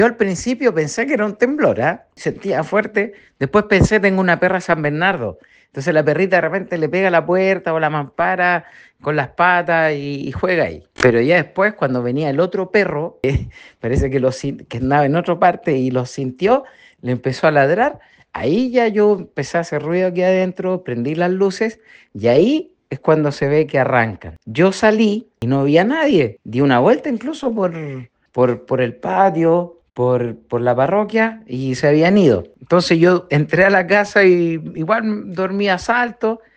Yo al principio pensé que era un temblor, ¿ah? Sentía fuerte. Después pensé, tengo una perra San Bernardo. Entonces la perrita de repente le pega a la puerta o la mampara con las patas y juega ahí. Pero ya después, cuando venía el otro perro, parece que, que andaba en otra parte y lo sintió, le empezó a ladrar. Ahí ya yo empecé a hacer ruido aquí adentro, prendí las luces y ahí es cuando se ve que arrancan. Yo salí y no vi a nadie. Di una vuelta incluso por el patio, por la parroquia y se habían ido. Entonces yo entré a la casa y igual dormía a salto